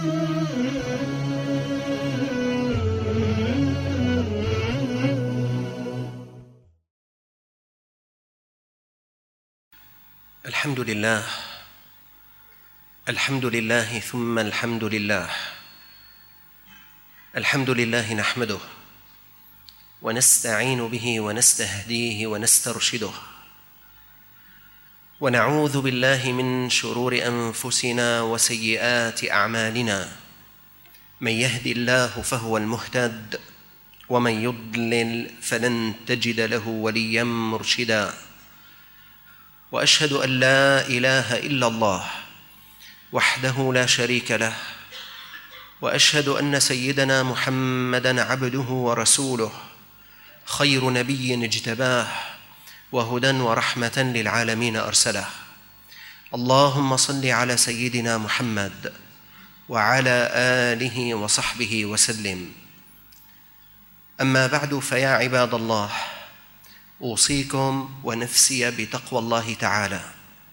الحمد لله، الحمد لله ثم الحمد لله. الحمد لله نحمده ونستعين به ونستهديه ونسترشده، ونعوذ بالله من شرور أنفسنا وسيئات أعمالنا. من يهد الله فهو المهتد، ومن يضلل فلن تجد له وليا مرشدا. وأشهد أن لا إله إلا الله وحده لا شريك له، وأشهد أن سيدنا محمدًا عبده ورسوله، خير نبي اجتباه، وهدى ورحمة للعالمين أرسله. اللهم صل على سيدنا محمد وعلى آله وصحبه وسلم. أما بعد، فيا عباد الله، أوصيكم ونفسي بتقوى الله تعالى.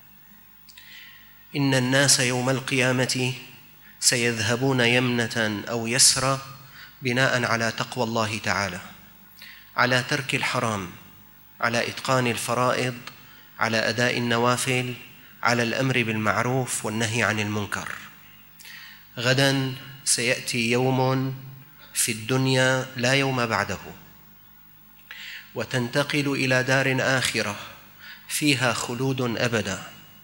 إن الناس يوم القيامة سيذهبون يمنة أو يسرى بناء على تقوى الله تعالى، على ترك الحرام، على إتقان الفرائض، على أداء النوافل، على الأمر بالمعروف والنهي عن المنكر. غداً سيأتي يوم في الدنيا لا يوم بعده، وتنتقل إلى دار آخرة فيها خلود أبدا.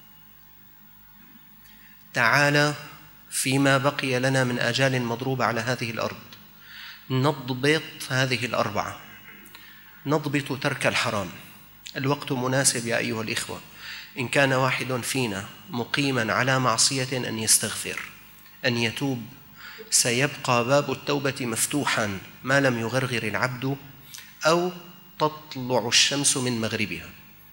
تعالى فيما بقي لنا من آجال مضروبة على هذه الأرض نضبط هذه الأربعة. نضبط ترك الحرام. الوقت مناسب يا أيها الإخوة، إن كان واحد فينا مقيما على معصية أن يستغفر، أن يتوب. سيبقى باب التوبة مفتوحا ما لم يغرغر العبد أو تطلع الشمس من مغربها.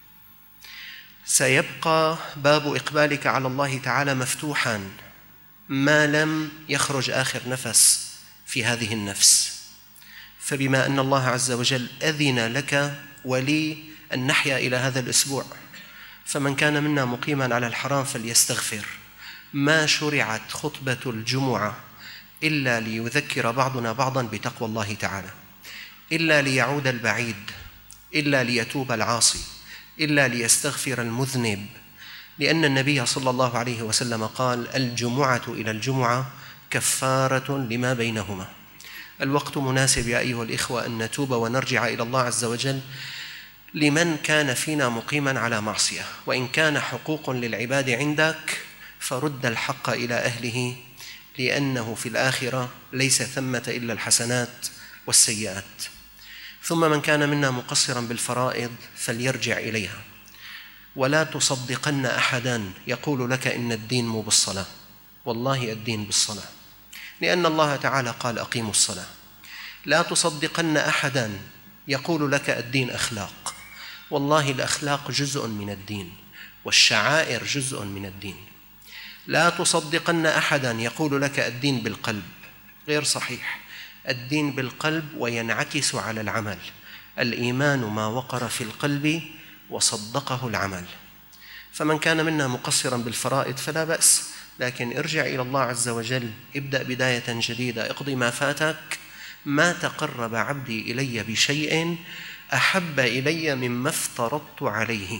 سيبقى باب إقبالك على الله تعالى مفتوحا ما لم يخرج آخر نفس في هذه النفس. فبما أن الله عز وجل أذن لك ولي أن نحيا إلى هذا الأسبوع، فمن كان منا مقيما على الحرام فليستغفر. ما شرعت خطبة الجمعة إلا ليذكر بعضنا بعضا بتقوى الله تعالى، إلا ليعود البعيد، إلا ليتوب العاصي، إلا ليستغفر المذنب، لأن النبي صلى الله عليه وسلم قال: الجمعة إلى الجمعة كفارة لما بينهما. الوقت مناسب يا أيها الإخوة أن نتوب ونرجع إلى الله عز وجل لمن كان فينا مقيما على معصية. وإن كان حقوق للعباد عندك فرد الحق إلى أهله، لأنه في الآخرة ليس ثمة إلا الحسنات والسيئات. ثم من كان منا مقصرا بالفرائض فليرجع إليها. ولا تصدقن أحدا يقول لك إن الدين مو بالصلاة. والله الدين بالصلاة، لأن الله تعالى قال: أقيموا الصلاة. لا تصدقن أحدا يقول لك الدين أخلاق. والله الأخلاق جزء من الدين، والشعائر جزء من الدين. لا تصدقن أحدا يقول لك الدين بالقلب. غير صحيح. الدين بالقلب وينعكس على العمل. الإيمان ما وقر في القلب وصدقه العمل. فمن كان منا مقصرا بالفرائض فلا بأس، لكن ارجع إلى الله عز وجل، ابدأ بداية جديدة، اقضي ما فاتك. ما تقرب عبدي إلي بشيء أحب إلي مما افترضت عليه.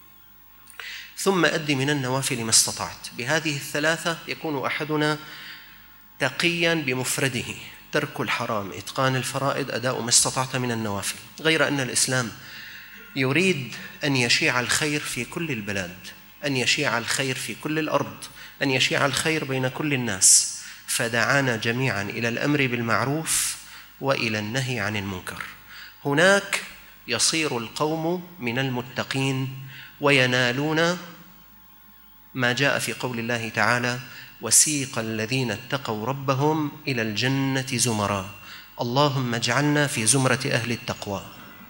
ثم أد من النوافل ما استطعت. بهذه الثلاثة يكون أحدنا تقيا بمفرده: ترك الحرام، إتقان الفرائض، أداء ما استطعت من النوافل. غير أن الإسلام يريد أن يشيع الخير في كل البلاد، أن يشيع الخير في كل الأرض، أن يشيع الخير بين كل الناس. فدعانا جميعا إلى الأمر بالمعروف وإلى النهي عن المنكر. هناك يصير القوم من المتقين وينالون ما جاء في قول الله تعالى: وسيق الذين اتقوا ربهم إلى الجنة زمرا. اللهم اجعلنا في زمرة أهل التقوى.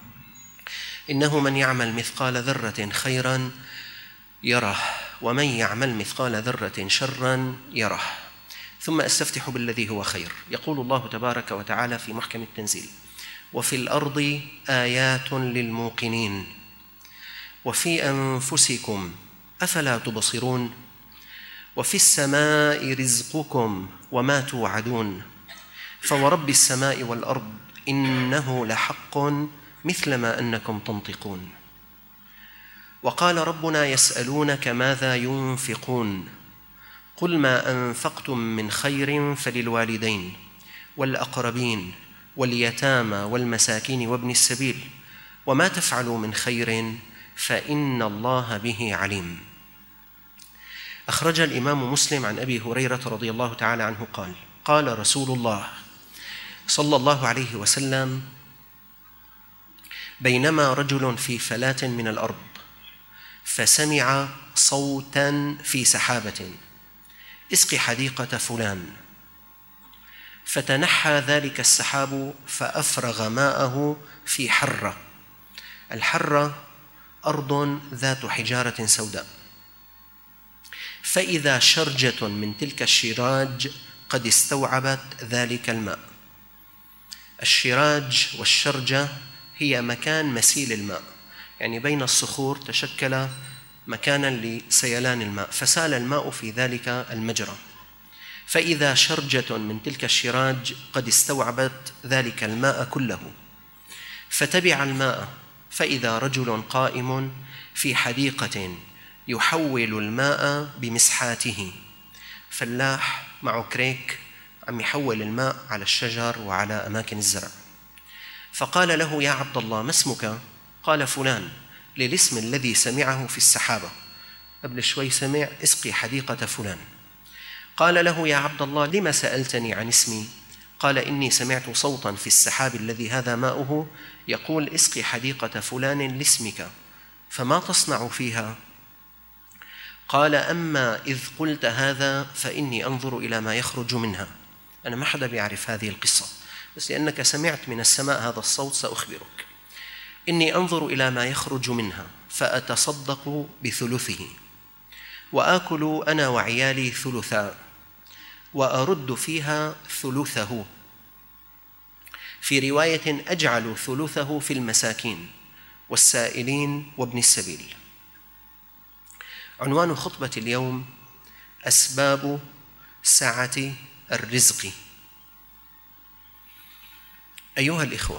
إنه من يعمل مثقال ذرة خيرا يره، ومن يعمل مثقال ذرة شرا يره. ثم أستفتح بالذي هو خير. يقول الله تبارك وتعالى في محكم التنزيل: وفي الأرض آيات للموقنين وفي أنفسكم أفلا تبصرون. وفي السماء رزقكم وما توعدون فورب السماء والأرض إنه لحق مثل ما أنكم تنطقون. وقال ربنا يسألونك ماذا ينفقون قل ما أنفقتم من خير فللوالدين والأقربين واليتامى والمساكين وابن السبيل وما تفعلوا من خير فإن الله به عليم. أخرج الإمام مسلم عن أبي هريرة رضي الله تعالى عنه قال قال رسول الله صلى الله عليه وسلم بينما رجل في فلاة من الأرض فسمع صوتا في سحابة اسق حديقة فلان، فتنحى ذلك السحاب فأفرغ ماءه في حرة. الحرة أرض ذات حجارة سوداء، فإذا شرجة من تلك الشراج قد استوعبت ذلك الماء. الشراج والشرجة هي مكان مسيل الماء، يعني بين الصخور تشكل مكانا لسيلان الماء، فسال الماء في ذلك المجرى. فإذا شرجة من تلك الشراج قد استوعبت ذلك الماء كله، فتبع الماء فإذا رجل قائم في حديقة يحول الماء بمسحاته، فلاح معه كريك عم يحول الماء على الشجر وعلى أماكن الزرع. فقال له يا عبد الله ما اسمك؟ قال فلان، للاسم الذي سمعه في السحابة، قبل شوي سمع اسقي حديقة فلان. قال له يا عبد الله لما سألتني عن اسمي؟ قال إني سمعت صوتا في السحاب الذي هذا ماؤه يقول اسقي حديقة فلان لاسمك، فما تصنع فيها؟ قال أما إذ قلت هذا فإني أنظر إلى ما يخرج منها. أنا ما حدا بيعرف هذه القصة، بس لأنك سمعت من السماء هذا الصوت سأخبرك. إني أنظر إلى ما يخرج منها فأتصدق بثلثه، وآكل أنا وعيالي ثلثا، وأرد فيها ثلثه، في رواية أجعل ثلثه في المساكين والسائلين وابن السبيل. عنوان خطبة اليوم أسباب سعة الرزق. أيها الإخوة،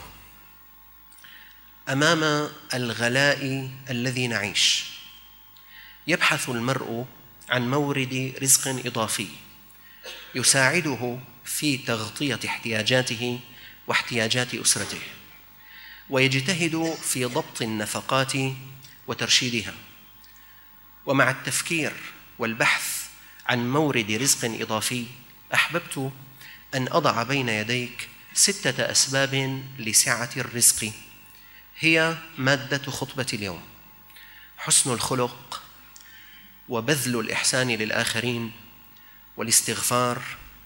أمام الغلاء الذي نعيش يبحث المرء عن مورد رزق إضافي يساعده في تغطية احتياجاته واحتياجات أسرته، ويجتهد في ضبط النفقات وترشيدها. ومع التفكير والبحث عن مورد رزق إضافي أحببت أن أضع بين يديك 6 أسباب لسعة الرزق، هي مادة خطبة اليوم: حسن الخلق، وبذل الإحسان للآخرين، والاستغفار،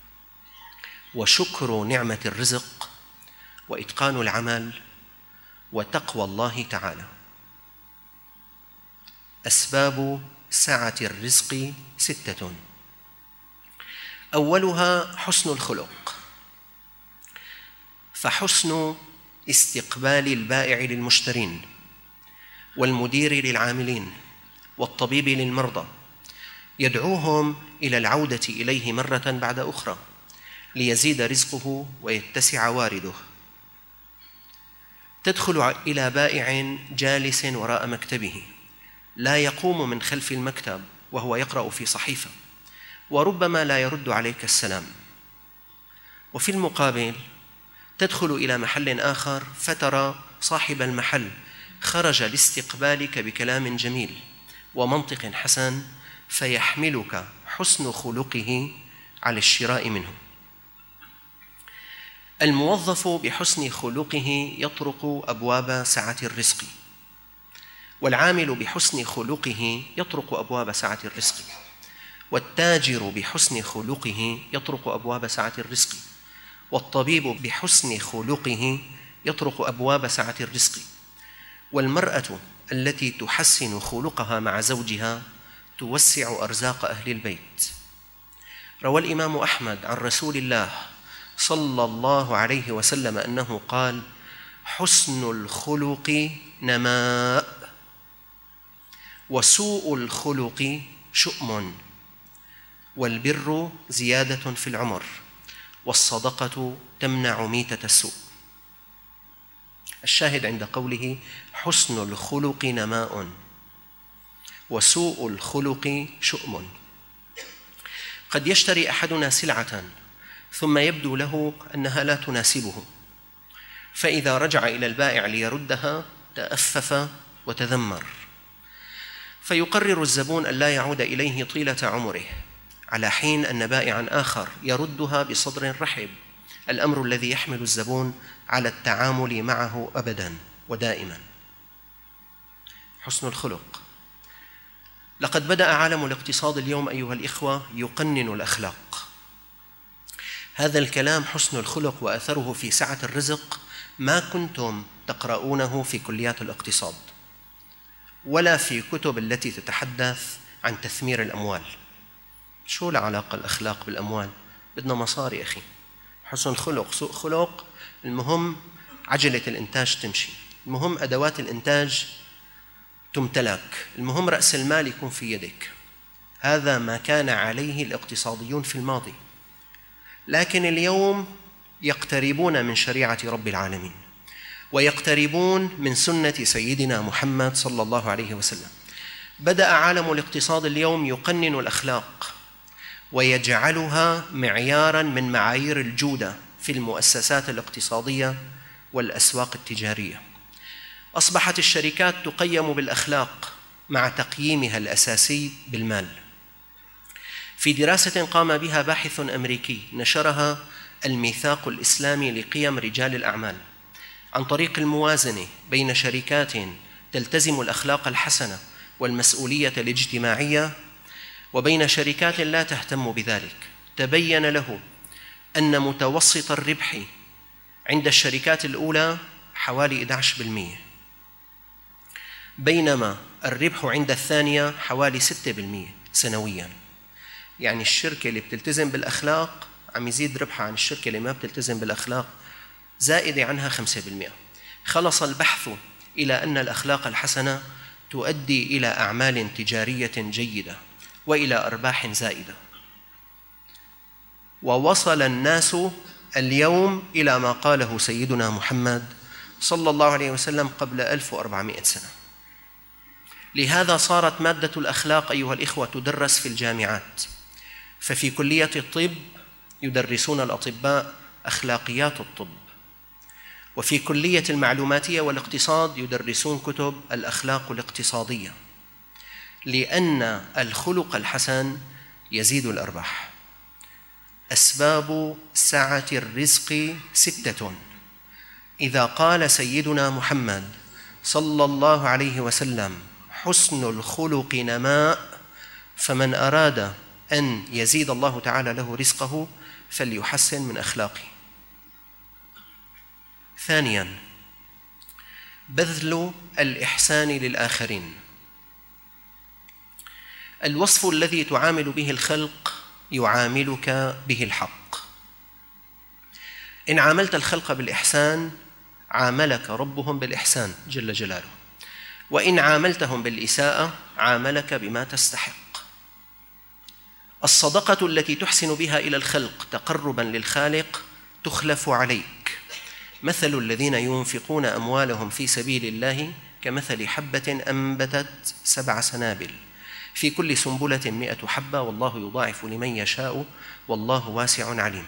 وشكر نعمة الرزق، وإتقان العمل، وتقوى الله تعالى. أسباب سعة الرزق 6. أولها حسن الخلق، فحسن استقبال البائع للمشترين، والمدير للعاملين، والطبيب للمرضى يدعوهم إلى العودة إليه مرة بعد أخرى ليزيد رزقه ويتسع وارده. تدخل إلى بائع جالس وراء مكتبه لا يقوم من خلف المكتب وهو يقرأ في صحيفة، وربما لا يرد عليك السلام. وفي المقابل تدخل إلى محل آخر فترى صاحب المحل خرج لاستقبالك بكلام جميل ومنطق حسن، فيحملك حسن خلقه على الشراء منه. الموظف بحسن خلقه يطرق أبواب سعة الرزق، والعامل بحسن خلقه يطرق أبواب سعة الرزق، والتاجر بحسن خلقه يطرق أبواب سعة الرزق، والطبيب بحسن خلقه يطرق أبواب سعة الرزق، والمرأة التي تحسن خلقها مع زوجها توسع أرزاق أهل البيت. روى الإمام أحمد عن رسول الله صلى الله عليه وسلم أنه قال: حسن الخلق نماء، وسوء الخلق شؤم. والبر زيادة في العمر، والصدقة تمنع ميتة السوء. الشاهد عند قوله حسن الخلق نماء وسوء الخلق شؤم. قد يشتري أحدنا سلعة ثم يبدو له أنها لا تناسبه، فإذا رجع إلى البائع ليردها تأفف وتذمر، فيقرر الزبون أن لا يعود إليه طيلة عمره، على حين أن بائعا آخر يردها بصدر رحب، الأمر الذي يحمل الزبون على التعامل معه أبدا ودائما. حسن الخلق. لقد بدأ عالم الاقتصاد اليوم أيها الإخوة يقنن الأخلاق. هذا الكلام حسن الخلق وأثره في سعة الرزق ما كنتم تقرؤونه في كليات الاقتصاد ولا في كتب التي تتحدث عن تثمير الأموال. شو العلاقة الأخلاق بالأموال؟ بدنا مصاري أخي. حسن خلق، سوء خلق، المهم عجلة الإنتاج تمشي، المهم أدوات الإنتاج تمتلك، المهم رأس المال يكون في يدك. هذا ما كان عليه الاقتصاديون في الماضي، لكن اليوم يقتربون من شريعة رب العالمين ويقتربون من سنة سيدنا محمد صلى الله عليه وسلم. بدأ عالم الاقتصاد اليوم يقنن الأخلاق ويجعلها معياراً من معايير الجودة في المؤسسات الاقتصادية والأسواق التجارية. أصبحت الشركات تقيم بالأخلاق مع تقييمها الأساسي بالمال. في دراسة قام بها باحث أمريكي نشرها الميثاق الإسلامي لقيم رجال الأعمال عن طريق الموازنة بين شركات تلتزم الأخلاق الحسنة والمسؤولية الاجتماعية وبين شركات لا تهتم بذلك، تبين له أن متوسط الربح عند الشركات الأولى حوالي 11%، بينما الربح عند الثانية حوالي 6% سنوياً. يعني الشركة اللي بتلتزم بالأخلاق عم يزيد ربحها عن الشركة اللي ما بتلتزم بالأخلاق زائدة عنها 5%. خلص البحث إلى أن الأخلاق الحسنة تؤدي إلى أعمال تجارية جيدة وإلى أرباح زائدة. ووصل الناس اليوم إلى ما قاله سيدنا محمد صلى الله عليه وسلم قبل 1400 سنة. لهذا صارت مادة الأخلاق أيها الإخوة تدرس في الجامعات، ففي كلية الطب يدرسون الأطباء أخلاقيات الطب، وفي كلية المعلوماتية والاقتصاد يدرسون كتب الأخلاق الاقتصادية، لأن الخلق الحسن يزيد الأرباح. أسباب سعة الرزق 6. إذا قال سيدنا محمد صلى الله عليه وسلم حسن الخلق نماء، فمن أراد أن يزيد الله تعالى له رزقه فليحسن من أخلاقه. 2. بذل الإحسان للآخرين. الوصف الذي تعامل به الخلق يعاملك به الحق. إن عاملت الخلق بالإحسان عاملك ربهم بالإحسان جل جلاله، وإن عاملتهم بالإساءة عاملك بما تستحق. الصدقة التي تحسن بها إلى الخلق تقرباً للخالق تخلف عليك. مثل الذين ينفقون أموالهم في سبيل الله كمثل حبة أنبتت 7 سنابل في كل سنبلة 100 حبة والله يضاعف لمن يشاء والله واسع عليم.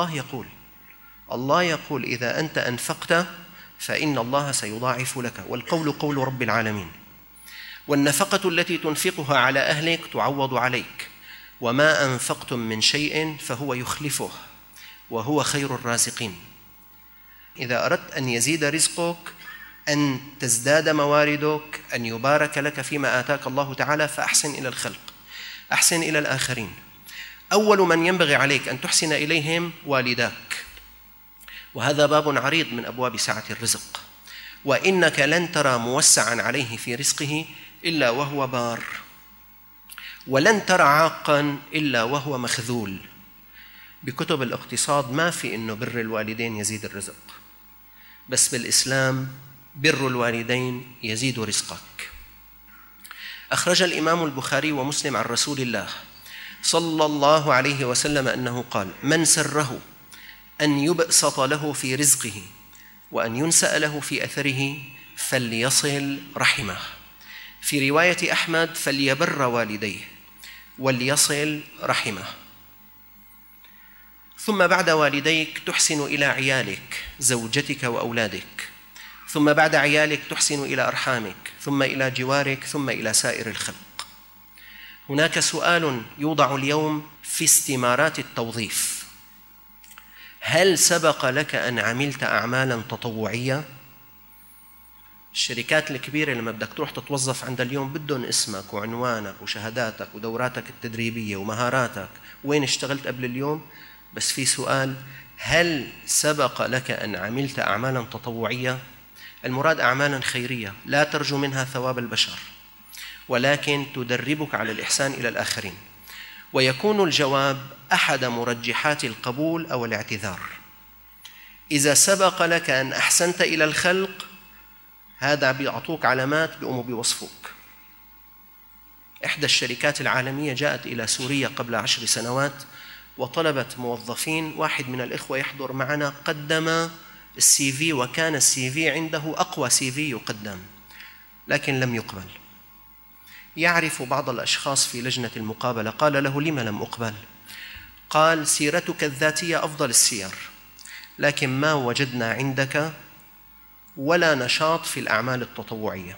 الله يقول إذا أنت أنفقت فإن الله سيضاعف لك، والقول قول رب العالمين. والنفقة التي تنفقها على أهلك تعوض عليك، وما أنفقتم من شيء فهو يخلفه وهو خير الرازقين. إذا أردت أن يزيد رزقك، أن تزداد مواردك، أن يبارك لك فيما آتاك الله تعالى، فأحسن إلى الخلق، أحسن إلى الآخرين. أول من ينبغي عليك أن تحسن إليهم والداك، وهذا باب عريض من أبواب سعة الرزق. وإنك لن ترى موسعا عليه في رزقه إلا وهو بار، ولن ترى عاقا إلا وهو مخذول. بكتب الاقتصاد ما في إنه بر الوالدين يزيد الرزق، بس بالإسلام بر الوالدين يزيد رزقك. أخرج الإمام البخاري ومسلم عن رسول الله صلى الله عليه وسلم أنه قال: من سره أن يبسط له في رزقه وأن ينسأ له في أثره فليصل رحمه. في رواية أحمد: فليبر والديه وليصل رحمه. ثم بعد والديك تحسن إلى عيالك، زوجتك وأولادك، ثم بعد عيالك تحسن إلى أرحامك، ثم إلى جوارك، ثم إلى سائر الخلق. هناك سؤال يوضع اليوم في استمارات التوظيف: هل سبق لك أن عملت أعمالا تطوعية؟ الشركات الكبيرة لما بدك تروح تتوظف عند اليوم بدهم اسمك وعنوانك وشهاداتك ودوراتك التدريبية ومهاراتك، وين اشتغلت قبل اليوم. بس في سؤال: هل سبق لك أن عملت أعمالا تطوعية؟ المراد أعمالا خيرية لا ترجو منها ثواب البشر، ولكن تدربك على الإحسان إلى الآخرين. ويكون الجواب أحد مرجحات القبول أو الاعتذار. إذا سبق لك أن أحسنت إلى الخلق، هذا بيعطوك علامات بيقوموا بيوصفوك. إحدى الشركات العالمية جاءت إلى سوريا قبل 10 سنوات وطلبت موظفين. واحد من الإخوة يحضر معنا قدم الCV، وكان الCV عنده أقوى CV يقدم، لكن لم يقبل. يعرف بعض الأشخاص في لجنة المقابلة. قال له: لما لم أقبل؟ قال: سيرتك الذاتية أفضل السير، لكن ما وجدنا عندك ولا نشاط في الأعمال التطوعية،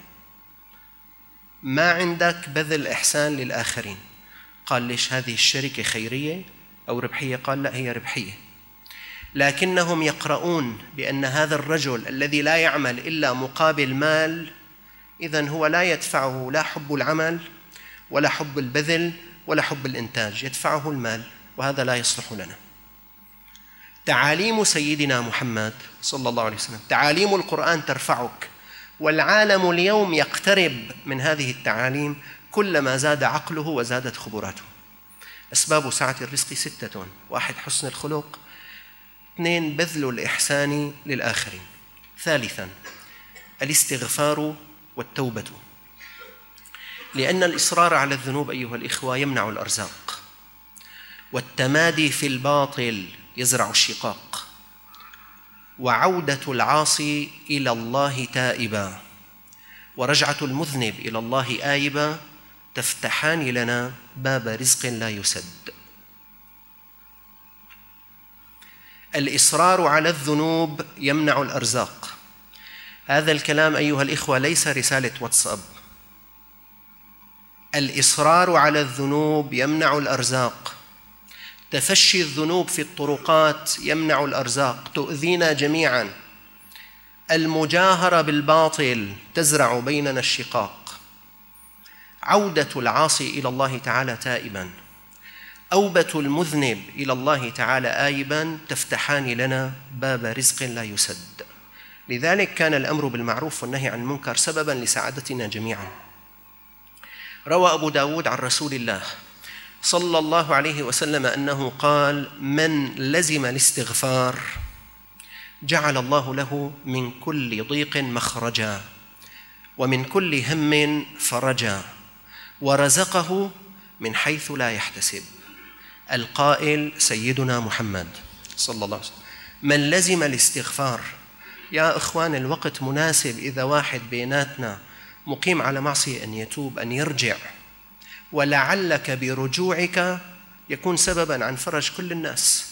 ما عندك بذل إحسان للآخرين. قال: ليش، هذه الشركة خيرية أو ربحية؟ قال: لا، هي ربحية، لكنهم يقرؤون بأن هذا الرجل الذي لا يعمل إلا مقابل مال، إذن هو لا يدفعه لا حب العمل ولا حب البذل ولا حب الإنتاج، يدفعه المال، وهذا لا يصلح لنا. تعاليم سيدنا محمد صلى الله عليه وسلم، تعاليم القرآن ترفعك، والعالم اليوم يقترب من هذه التعاليم كلما زاد عقله وزادت خبراته. أسباب سعة الرزق 6: 1 حسن الخلق، 2 بذل الإحسان للآخرين، 3 الاستغفار والتوبة، لأن الإصرار على الذنوب أيها الإخوة يمنع الأرزاق، والتمادي في الباطل يزرع الشقاق، وعودة العاصي إلى الله تائبا ورجعة المذنب إلى الله آيبا تفتحان لنا باب رزق لا يسد. الإصرار على الذنوب يمنع الأرزاق. هذا الكلام أيها الإخوة ليس رسالة واتساب. الإصرار على الذنوب يمنع الأرزاق. تفشي الذنوب في الطرقات يمنع الأرزاق، تؤذينا جميعا. المجاهرة بالباطل تزرع بيننا الشقاق. عودة العاصي إلى الله تعالى تائبا، أوبة المذنب إلى الله تعالى آيبا تفتحان لنا باب رزق لا يسد. لذلك كان الأمر بالمعروف والنهي عن المنكر سببا لسعادتنا جميعا. روى أبو داود عن رسول الله صلى الله عليه وسلم أنه قال: من لزم الاستغفار جعل الله له من كل ضيق مخرجا ومن كل هم فرجا ورزقه من حيث لا يحتسب. القائل سيدنا محمد صلى الله عليه وسلم. من لزم الاستغفار. يا إخوان، الوقت مناسب إذا واحد بيناتنا مقيم على معصية أن يتوب، أن يرجع، ولعلك برجوعك يكون سبباً عن فرج كل الناس.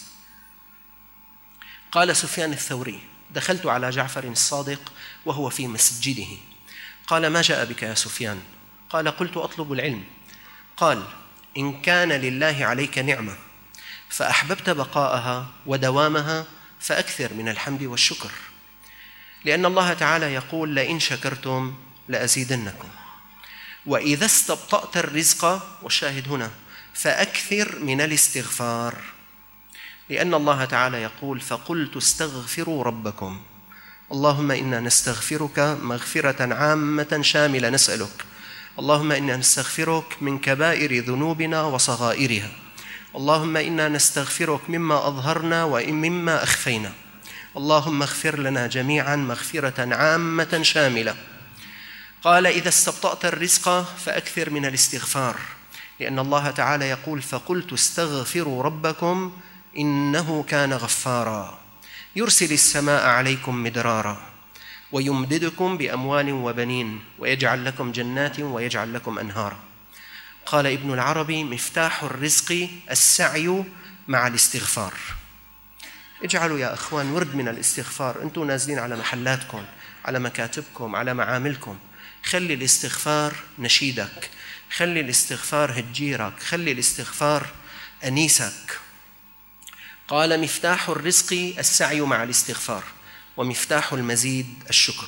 قال سفيان الثوري: دخلت على جعفر الصادق وهو في مسجده، قال: ما جاء بك يا سفيان؟ قال: قلت أطلب العلم. قال: إن كان لله عليك نعمة فأحببت بقاءها ودوامها فأكثر من الحمد والشكر، لأن الله تعالى يقول: لئن شكرتم لأزيدنكم، وإذا استبطأت الرزق، والشاهد هنا، فأكثر من الاستغفار، لأن الله تعالى يقول: فقلت استغفروا ربكم. اللهم إنا نستغفرك مغفرة عامة شاملة، نسألك اللهم إنا نستغفرك من كبائر ذنوبنا وصغائرها، اللهم إنا نستغفرك مما أظهرنا ومما أخفينا، اللهم اغفر لنا جميعا مغفرة عامة شاملة. قال: إذا استبطأت الرزق فأكثر من الاستغفار، لأن الله تعالى يقول: فقلت استغفروا ربكم إنه كان غفارا يرسل السماء عليكم مدرارا ويمددكم بأموال وبنين ويجعل لكم جنات ويجعل لكم أنهارا. قال ابن العربي: مفتاح الرزق السعي مع الاستغفار. اجعلوا يا أخوان ورد من الاستغفار. أنتم نازلين على محلاتكم، على مكاتبكم، على معاملكم، خلي الاستغفار نشيدك، خلي الاستغفار هجيرك، خلي الاستغفار أنيسك. قال: مفتاح الرزق السعي مع الاستغفار، ومفتاح المزيد الشكر.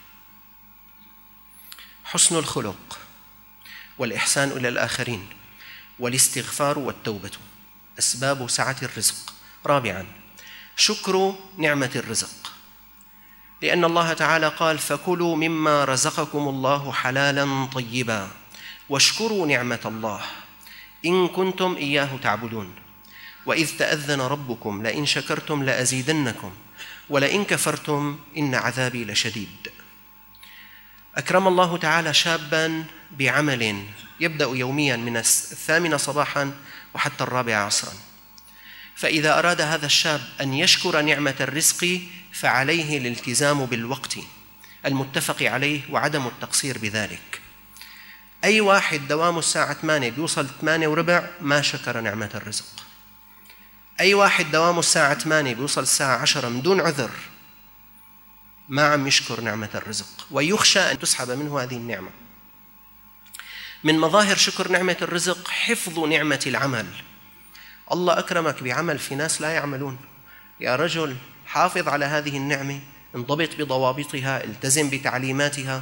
حسن الخلق والإحسان إلى الآخرين والاستغفار والتوبة أسباب سعة الرزق. رابعاً، شكر نعمة الرزق، لأن الله تعالى قال: فكلوا مما رزقكم الله حلالاً طيباً واشكروا نعمة الله إن كنتم إياه تعبدون. وإذ تأذن ربكم لئن شكرتم لأزيدنكم ولئن كفرتم إن عذابي لشديد. أكرم الله تعالى شاباً بعمل يبدأ يومياً من 8 صباحاً وحتى 4 عصراً. فإذا أراد هذا الشاب أن يشكر نعمة الرزق فعليه الالتزام بالوقت المتفق عليه وعدم التقصير بذلك. أي واحد دوامه الساعة 8 بيوصل 8:15 ما شكر نعمة الرزق. أي واحد دوامه الساعة 8 بيوصل الساعة 10 من دون عذر ما عم يشكر نعمة الرزق، ويخشى أن تسحب منه هذه النعمة. من مظاهر شكر نعمة الرزق حفظ نعمة العمل. الله أكرمك بعمل، في ناس لا يعملون. يا رجل، حافظ على هذه النعمة، انضبط بضوابطها، التزم بتعليماتها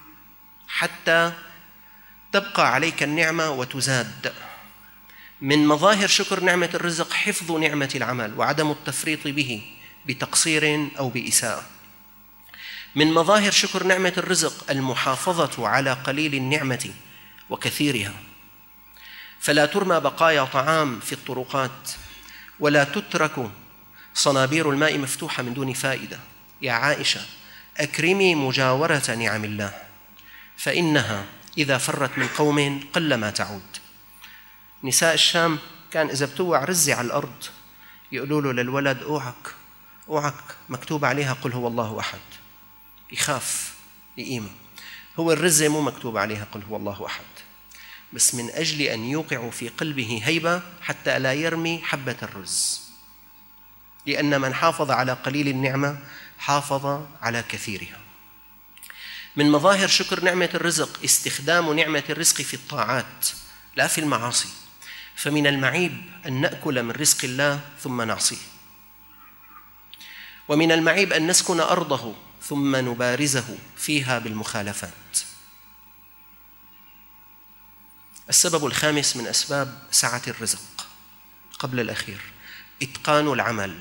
حتى تبقى عليك النعمة وتزاد. من مظاهر شكر نعمة الرزق حفظ نعمة العمل وعدم التفريط به بتقصير أو بإساءة. من مظاهر شكر نعمة الرزق المحافظة على قليل النعمة وكثيرها، فلا ترمى بقايا طعام في الطرقات، ولا تترك صنابير الماء مفتوحة من دون فائدة. يا عائشة، أكرمي مجاورة نعم الله، فإنها إذا فرت من قوم قلما تعود. نساء الشام كان إذا بتوع رزة على الأرض يقولوا له للولد: أوعك مكتوب عليها قل هو الله أحد. يخاف بقيمة. هو الرزة مو مكتوب عليها قل هو الله أحد، بس من أجل أن يوقع في قلبه هيبة حتى لا يرمي حبة الرز، لأن من حافظ على قليل النعمة حافظ على كثيرها. من مظاهر شكر نعمة الرزق استخدام نعمة الرزق في الطاعات لا في المعاصي. فمن المعيب أن نأكل من رزق الله ثم نعصيه، ومن المعيب أن نسكن أرضه ثم نبارزه فيها بالمخالفات. السبب الخامس من أسباب سعة الرزق قبل الأخير إتقان العمل.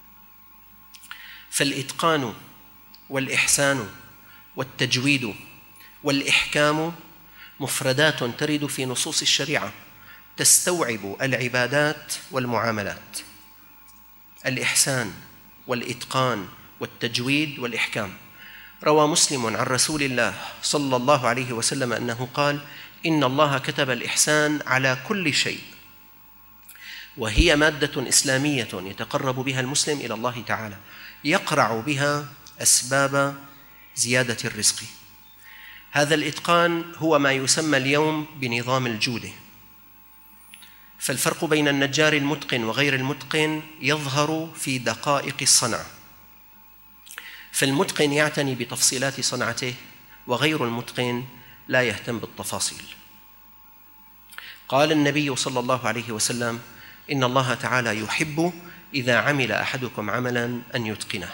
فالإتقان والإحسان والتجويد والإحكام مفردات ترد في نصوص الشريعة تستوعب العبادات والمعاملات. الإحسان والإتقان والتجويد والإحكام. روى مسلم عن رسول الله صلى الله عليه وسلم أنه قال: إن الله كتب الإحسان على كل شيء، وهي مادة إسلامية يتقرب بها المسلم إلى الله تعالى، يقرع بها أسباب زيادة الرزق. هذا الإتقان هو ما يسمى اليوم بنظام الجودة. فالفرق بين النجار المتقن وغير المتقن يظهر في دقائق الصنعة. فالمتقن يعتني بتفصيلات صنعته، وغير المتقن لا يهتم بالتفاصيل. قال النبي صلى الله عليه وسلم: إن الله تعالى يحب إذا عمل أحدكم عملاً أن يتقنه.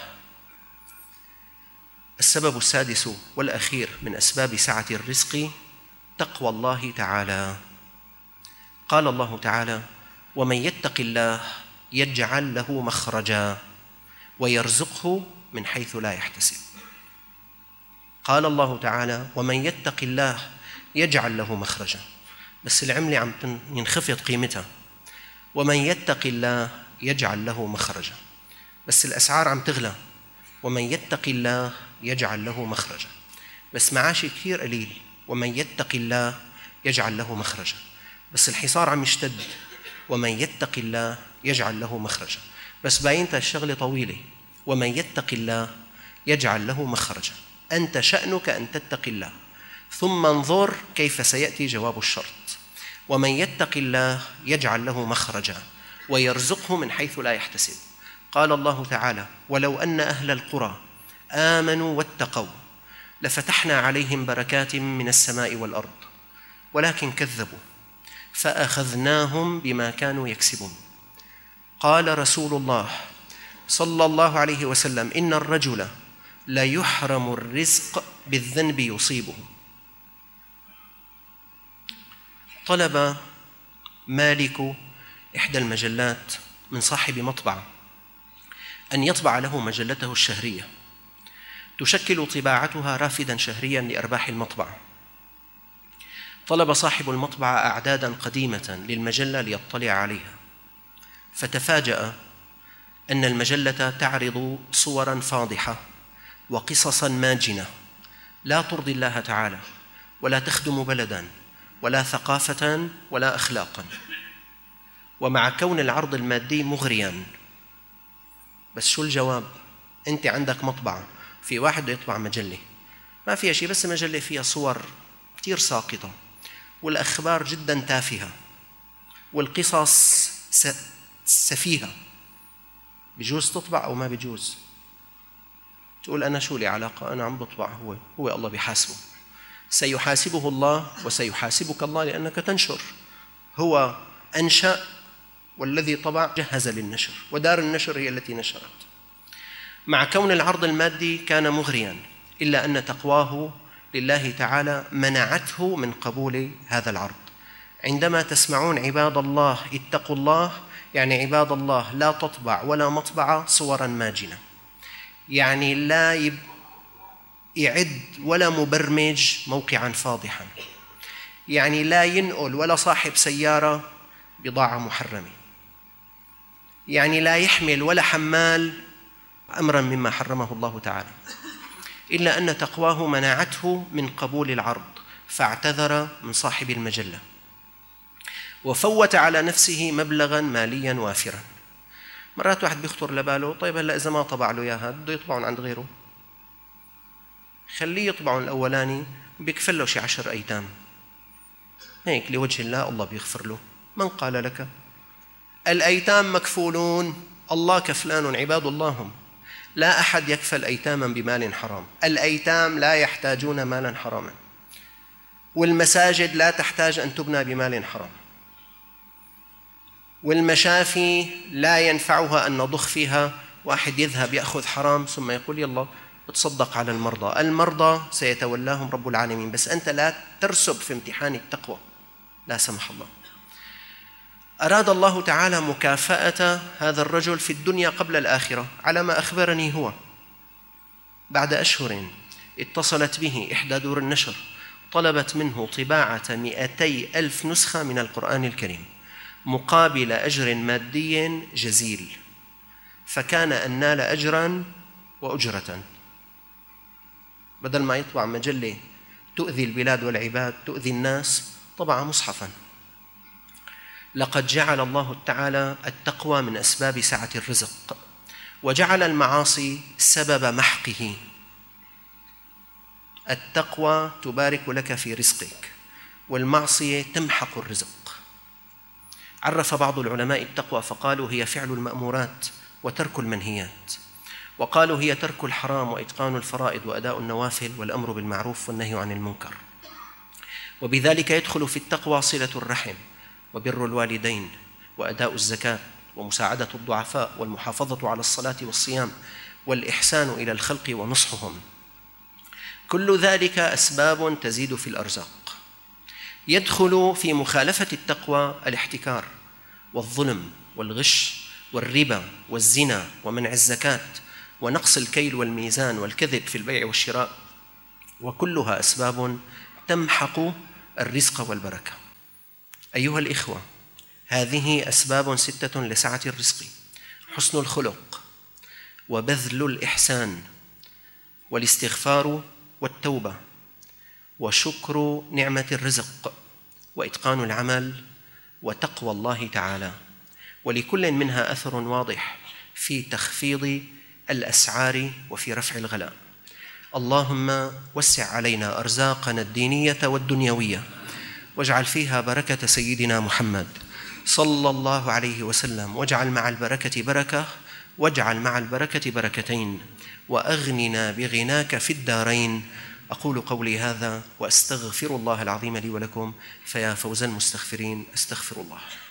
السبب السادس والأخير من أسباب سعة الرزق تقوى الله تعالى. قال الله تعالى: ومن يتق الله يجعل له مخرجا ويرزقه من حيث لا يحتسب. قال الله تعالى: ومن يتق الله يجعل له مخرجا، بس العملة عم ينخفض قيمتها. ومن يتق الله يجعل له مخرجا، بس الأسعار عم تغلى. ومن يتق الله يجعل له مخرجا، بس معاشي كثير قليل. ومن يتق الله يجعل له مخرجا، بس الحصار عم يشتد. ومن يتق الله يجعل له مخرجا، بس باينتها الشغلة طويلة. ومن يتق الله يجعل له مخرجا، أنت شأنك أن تتق الله، ثم انظر كيف سيأتي جواب الشرط. ومن يتق الله يجعل له مخرجا ويرزقه من حيث لا يحتسب. قال الله تعالى: ولو أن أهل القرى آمنوا واتقوا لفتحنا عليهم بركات من السماء والأرض ولكن كذبوا فأخذناهم بما كانوا يكسبون. قال رسول الله صلى الله عليه وسلم: إن الرجل لا يحرم الرزق بالذنب يصيبه. طلب مالك إحدى المجلات من صاحب مطبعة أن يطبع له مجلته الشهرية، تشكل طباعتها رافداً شهرياً لأرباح المطبعة. طلب صاحب المطبعة أعداداً قديمة للمجلة ليطلع عليها، فتفاجأ أن المجلة تعرض صوراً فاضحة وقصصاً ماجنة لا ترضي الله تعالى ولا تخدم بلداً ولا ثقافة ولا أخلاقاً، ومع كون العرض المادي مغرياً. بس شو الجواب؟ أنت عندك مطبعة، في واحد بده يطبع مجلة ما فيها شيء، بس مجلة فيها صور كتير ساقطة والأخبار جداً تافهة والقصص سفيهة، بجوز تطبع أو ما بجوز؟ تقول أنا شو لي علاقة، أنا عم بطبع، هو الله بيحاسبه، سيحاسبه الله وسيحاسبك الله لأنك تنشر. هو أنشأ والذي طبع جهز للنشر، ودار النشر هي التي نشرت. مع كون العرض المادي كان مغرياً إلا أن تقواه لله تعالى منعته من قبول هذا العرض. عندما تسمعون عباد الله اتقوا الله، يعني عباد الله لا تطبع ولا مطبعة صوراً ماجنة، يعني لا يعد ولا مبرمج موقعاً فاضحاً، يعني لا ينقل ولا صاحب سيارة بضاعة محرمة، يعني لا يحمل ولا حمال أمراً مما حرمه الله تعالى، إلا أن تقواه منعته من قبول العرض، فاعتذر من صاحب المجلة وفوت على نفسه مبلغاً مالياً وافراً. مرات واحد بيخطر لباله: طيب هلأ إذا ما طبع له إياها بده يطبعون عند غيره، خليه يطبعون الأولاني بيكفل له شي 10 أيتام هيك لوجه الله، الله بيغفر له. من قال لك؟ الأيتام مكفولون، الله كفلان، عباد الله هم. لا أحد يكفل أيتاما بمال حرام، الأيتام لا يحتاجون مالا حراما، والمساجد لا تحتاج أن تبنى بمال حرام، والمشافي لا ينفعها أن نضخ فيها واحد يذهب يأخذ حرام ثم يقول يلا بتصدق على المرضى. المرضى سيتولاهم رب العالمين، بس أنت لا ترسب في امتحان التقوى لا سمح الله. أراد الله تعالى مكافأة هذا الرجل في الدنيا قبل الآخرة على ما أخبرني هو. بعد أشهر اتصلت به إحدى دور النشر، طلبت منه طباعة 200,000 نسخة من القرآن الكريم مقابل أجر مادي جزيل، فكان أن نال أجراً وأجرة، بدل ما يطبع مجلة تؤذي البلاد والعباد تؤذي الناس طبع مصحفاً. لقد جعل الله تعالى التقوى من أسباب سعة الرزق، وجعل المعاصي سبب محقه. التقوى تبارك لك في رزقك، والمعصية تمحق الرزق. عرف بعض العلماء التقوى فقالوا هي فعل المأمورات وترك المنهيات، وقالوا هي ترك الحرام وإتقان الفرائض وأداء النوافل والأمر بالمعروف والنهي عن المنكر. وبذلك يدخل في التقوى صلة الرحم وبر الوالدين وأداء الزكاة ومساعدة الضعفاء والمحافظة على الصلاة والصيام والإحسان إلى الخلق ونصحهم. كل ذلك أسباب تزيد في الأرزاق. يدخل في مخالفة التقوى الاحتكار والظلم والغش والربا والزنا ومنع الزكاة ونقص الكيل والميزان والكذب في البيع والشراء، وكلها أسباب تمحق الرزق والبركة. أيها الإخوة، هذه أسباب 6 لسعة الرزق: حسن الخلق، وبذل الإحسان، والاستغفار والتوبة، وشكر نعمة الرزق، وإتقان العمل، وتقوى الله تعالى، ولكل منها أثر واضح في تخفيض الأسعار وفي رفع الغلاء. اللهم وسع علينا أرزاقنا الدينية والدنيوية، واجعل فيها بركة سيدنا محمد صلى الله عليه وسلم، واجعل مع البركة بركة، واجعل مع البركة بركتين، وأغننا بغناك في الدارين. أقول قولي هذا وأستغفر الله العظيم لي ولكم، فيا فوز المستغفرين. أستغفر الله.